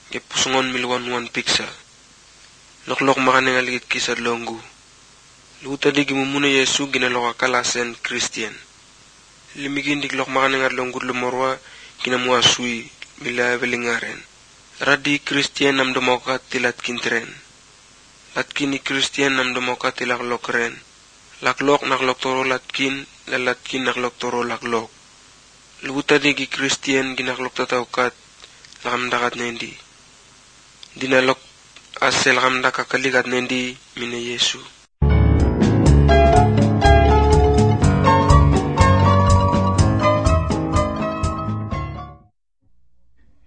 Ge pusungon milwan piksa. Loklok makaningaligit kisad longgu. Luta di gimumuna Yesu ginaloka kalasen Christian. Limigin diglok makaningat longgu lumorwa ginamua sui mila belingaren. Radi Christian nam demokat tilat kintren. Latkini Christian nam demokat tilak lokren. Laklok naklok toro latkin, lalatkin naklok toro laklok. Luta di gi Christian ginaklok tataukat lakamdakat nendi. Dinalok asel lakamdaka kalikat nendi mina Yesu.